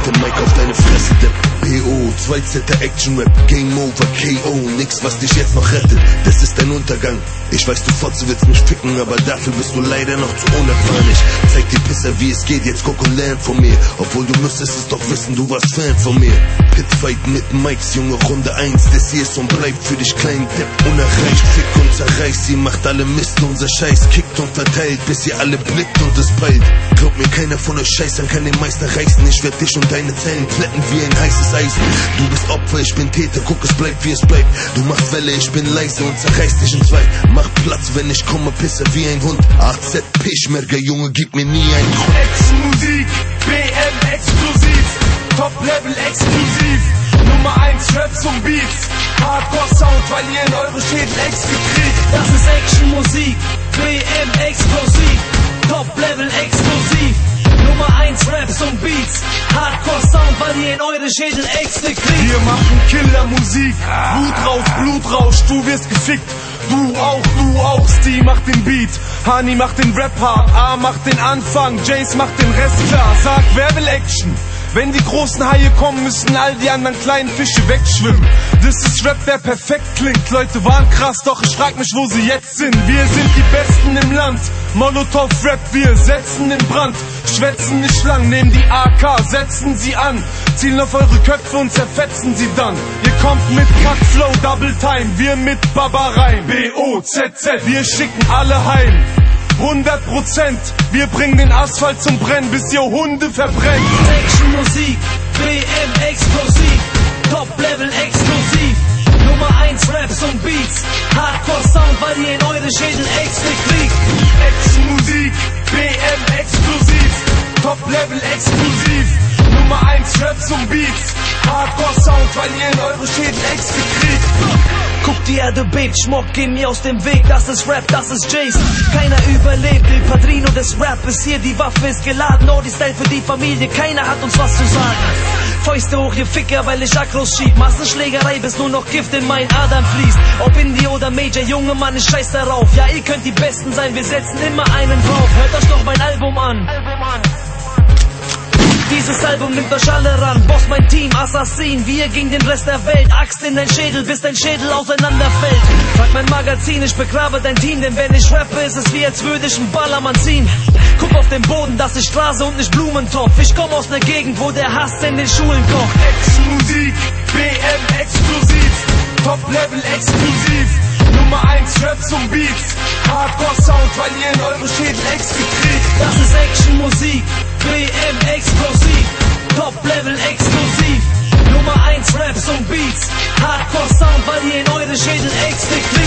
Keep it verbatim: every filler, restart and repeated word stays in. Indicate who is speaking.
Speaker 1: dem Mic auf deine Fresse, Depp. P O, zwei Z Action Rap, Game Over, K O, nix was dich jetzt noch rettet, das ist dein Untergang. Ich weiß, du Fotze willst mich ficken, aber dafür bist du leider noch zu unerfahren. Ich zeig dir Pisser, wie es geht, jetzt guck und lern von mir. Obwohl du müsstest es doch wissen, du warst Fan von mir. Pitfight mit Mikes, Junge, Runde eins, das hier ist und bleibt für dich kleinen Depp unerreicht. Fick und zerreißt, sie macht alle Mist, unser Scheiß kickt und verteilt, bis ihr alle blickt und es peilt. Glaub mir, keiner von euch Scheißern kann den Meister reißen. Ich werd dich und deine Zellen plätten wie ein heißes Eisen. Du bist Opfer, ich bin Täter, guck, es bleibt wie es bleibt. Du machst Welle, ich bin leise und zerreißt dich in zwei. Mach Platz, wenn ich komme, pisse wie ein Hund. A Z Peschmerger, Junge, gib mir nie einen Grund.
Speaker 2: Ex-Musik, B M explosiv, Top-Level exklusiv, Nummer eins Rap zum Beats, Hardcore-Sound, weil ihr in eure Schädel Ex gekriegt.
Speaker 3: Das ist Action-Musik, B M explosiv, Top-Level exklusiv, Nummer eins Raps und Beats, Hardcore-Sound, weil ihr in eure Schädel Äxte kriegt.
Speaker 2: Wir machen Killer-Musik, Blut raus, Blutrausch, du wirst gefickt. Du auch, du auch, Steve macht den Beat, Hani macht den Rap hard, A macht den Anfang, Jace macht den Rest klar. Sag, wer will Action? Wenn die großen Haie kommen, müssen all die anderen kleinen Fische wegschwimmen. Das ist Rap, der perfekt klingt. Leute waren krass, doch ich frag mich, wo sie jetzt sind. Wir sind die Besten im Land. Molotov-Rap, wir setzen in Brand. Schwätzen nicht lang, nehmen die A K, setzen sie an. Zielen auf eure Köpfe und zerfetzen sie dann. Ihr kommt mit Kackflow, Double Time, wir mit Babarein. B O Z Z, wir schicken alle heim. hundert Prozent, wir bringen den Asphalt zum Brennen, bis ihr Hunde verbrennt.
Speaker 3: Action-Musik, B M explosiv, Top-Level exklusiv, Nummer eins Raps und Beats, Hardcore-Sound, weil ihr in eure Schädel Äxte kriegt.
Speaker 2: Action-Musik, B M explosiv, Top-Level exklusiv, Nummer eins Raps und Beats, Hardcore-Sound, weil ihr in eure Schädel Äxte kriegt.
Speaker 3: Guck die Erde bebt, Schmuck, geh mir aus dem Weg, das ist Rap, das ist Jason. Keiner überlebt, El Padrino des Rap ist hier, die Waffe ist geladen, Ordi-Style für die Familie, keiner hat uns was zu sagen. Fäuste hoch, ihr Ficker, weil ich Akros schieb, Massenschlägerei, bis nur noch Gift in meinen Adern fließt. Ob Indie oder Major, junge Mann, ich scheiß darauf. Ja, ihr könnt die Besten sein, wir setzen immer einen drauf. Hört euch doch mein Album an. Album an. Dieses Album nimmt euch alle ran, Boss mein Team, Assassin, wir gegen den Rest der Welt. Axt in dein Schädel, bis dein Schädel auseinanderfällt. Frag mein Magazin, ich begrabe dein Team, denn wenn ich rappe, ist es wie als würde ich einen Ballermann ziehen. Guck auf den Boden, das ist Straße und nicht Blumentopf. Ich komm aus ner Gegend, wo der Hass in den Schulen kocht.
Speaker 2: Ex-Musik, B M explosiv, Top-Level exklusiv, Nummer eins Raps und Beats, Hardcore-Sound, weil ihr in eure Schädel Ex gekriegt.
Speaker 3: Das ist Action-Musik, B M explosiv, Top-Level exklusiv, Nummer eins Raps und Beats, Hardcore-Sound, weil ihr in eure Schädel Äxte kriegt.